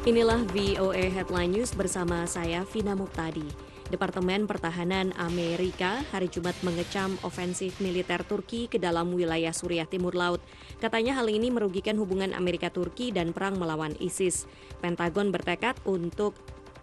Inilah VOA Headline News bersama saya, Vina Muktadi. Departemen Pertahanan Amerika hari Jumat mengecam ofensif militer Turki ke dalam wilayah Suriah Timur Laut. Katanya hal ini merugikan hubungan Amerika-Turki dan perang melawan ISIS. Pentagon bertekad untuk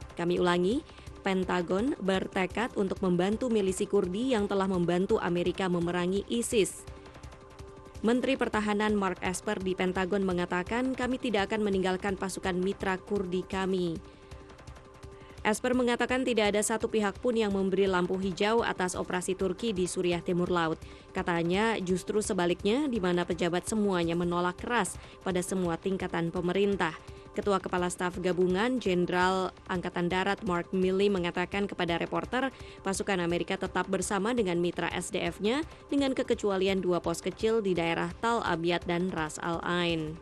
membantu milisi Kurdi yang telah membantu Amerika memerangi ISIS. Menteri Pertahanan Mark Esper di Pentagon mengatakan, kami tidak akan meninggalkan pasukan mitra Kurdi kami. Esper mengatakan tidak ada satu pihak pun yang memberi lampu hijau atas operasi Turki di Suriah Timur Laut. Katanya justru sebaliknya, di mana pejabat semuanya menolak keras pada semua tingkatan pemerintah. Ketua Kepala Staf Gabungan Jenderal Angkatan Darat Mark Milley mengatakan kepada reporter, pasukan Amerika tetap bersama dengan mitra SDF-nya dengan kekecualian 2 pos kecil di daerah Tal Abyad dan Ras Al Ain.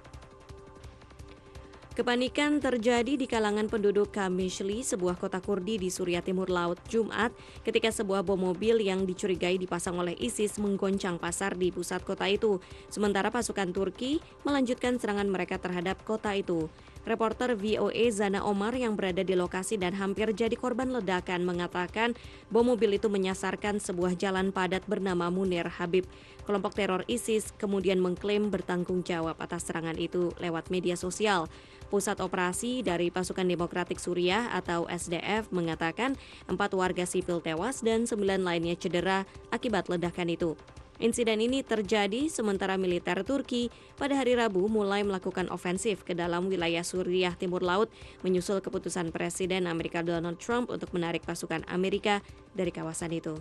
Kepanikan terjadi di kalangan penduduk Qamishli, sebuah kota Kurdi di Suriah Timur Laut, Jumat, ketika sebuah bom mobil yang dicurigai dipasang oleh ISIS menggoncang pasar di pusat kota itu. Sementara pasukan Turki melanjutkan serangan mereka terhadap kota itu. Reporter VOA Zana Omar yang berada di lokasi dan hampir jadi korban ledakan mengatakan bom mobil itu menyasarkan sebuah jalan padat bernama Munir Habib. Kelompok teror ISIS kemudian mengklaim bertanggung jawab atas serangan itu lewat media sosial. Pusat Operasi dari Pasukan Demokratik Suriah atau SDF mengatakan 4 warga sipil tewas dan 9 lainnya cedera akibat ledakan itu. Insiden ini terjadi sementara militer Turki pada hari Rabu mulai melakukan ofensif ke dalam wilayah Suriah Timur Laut menyusul keputusan Presiden Amerika Donald Trump untuk menarik pasukan Amerika dari kawasan itu.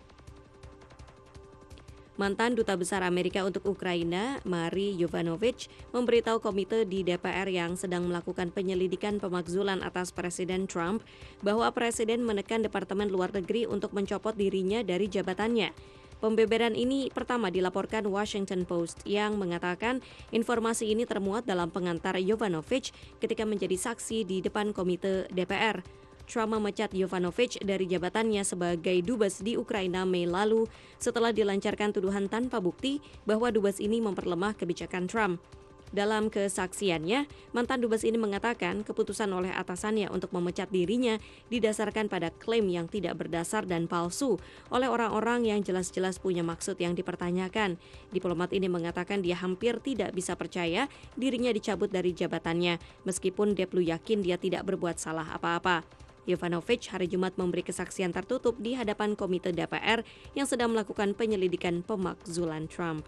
Mantan Duta Besar Amerika untuk Ukraina, Mari Yovanovitch, memberitahu komite di DPR yang sedang melakukan penyelidikan pemakzulan atas Presiden Trump bahwa Presiden menekan Departemen Luar Negeri untuk mencopot dirinya dari jabatannya. Pembeberan ini pertama dilaporkan Washington Post yang mengatakan informasi ini termuat dalam pengantar Yovanovitch ketika menjadi saksi di depan komite DPR. Trump memecat Yovanovitch dari jabatannya sebagai dubes di Ukraina Mei lalu setelah dilancarkan tuduhan tanpa bukti bahwa dubes ini memperlemah kebijakan Trump. Dalam kesaksiannya, mantan dubes ini mengatakan keputusan oleh atasannya untuk memecat dirinya didasarkan pada klaim yang tidak berdasar dan palsu oleh orang-orang yang jelas-jelas punya maksud yang dipertanyakan. Diplomat ini mengatakan dia hampir tidak bisa percaya dirinya dicabut dari jabatannya, meskipun Deplu yakin dia tidak berbuat salah apa-apa. Yovanovitch hari Jumat memberi kesaksian tertutup di hadapan komite DPR yang sedang melakukan penyelidikan pemakzulan Trump.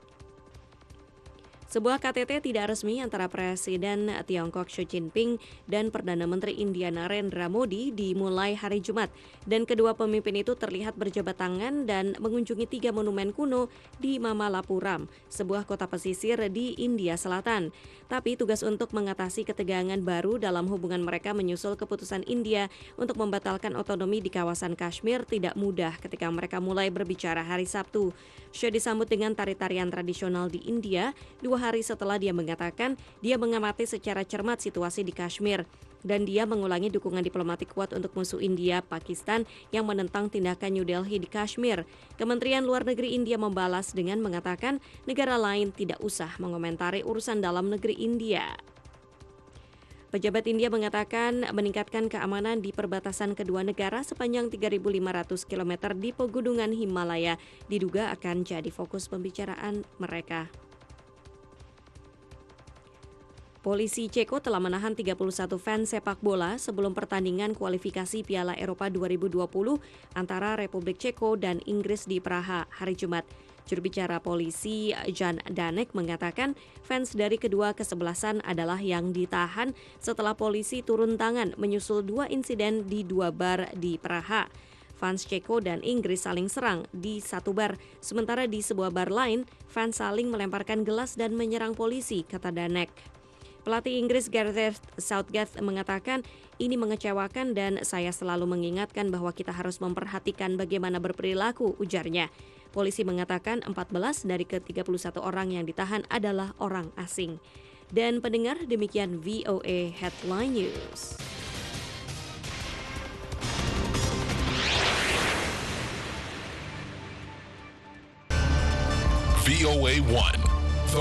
Sebuah KTT tidak resmi antara Presiden Tiongkok Xi Jinping dan Perdana Menteri India Narendra Modi dimulai hari Jumat dan kedua pemimpin itu terlihat berjabat tangan dan mengunjungi 3 monumen kuno di Mamallapuram, sebuah kota pesisir di India Selatan. Tapi tugas untuk mengatasi ketegangan baru dalam hubungan mereka menyusul keputusan India untuk membatalkan otonomi di kawasan Kashmir tidak mudah ketika mereka mulai berbicara hari Sabtu. Xi disambut dengan tari-tarian tradisional di India 2 hari setelah dia mengatakan dia mengamati secara cermat situasi di Kashmir dan dia mengulangi dukungan diplomatik kuat untuk musuh India, Pakistan yang menentang tindakan New Delhi di Kashmir. Kementerian Luar Negeri India membalas dengan mengatakan negara lain tidak usah mengomentari urusan dalam negeri India. Pejabat India mengatakan meningkatkan keamanan di perbatasan kedua negara sepanjang 3.500 km di pegunungan Himalaya diduga akan jadi fokus pembicaraan mereka. Polisi Ceko telah menahan 31 fans sepak bola sebelum pertandingan kualifikasi Piala Eropa 2020 antara Republik Ceko dan Inggris di Praha hari Jumat. Juru bicara polisi Jan Danek mengatakan fans dari kedua kesebelasan adalah yang ditahan setelah polisi turun tangan menyusul 2 insiden di 2 bar di Praha. Fans Ceko dan Inggris saling serang di satu bar, sementara di sebuah bar lain fans saling melemparkan gelas dan menyerang polisi, kata Danek. Pelatih Inggris Gareth Southgate mengatakan ini mengecewakan dan saya selalu mengingatkan bahwa kita harus memperhatikan bagaimana berperilaku, ujarnya. Polisi mengatakan 14 dari ke-31 orang yang ditahan adalah orang asing. Dan pendengar, demikian VOA Headline News. VOA 1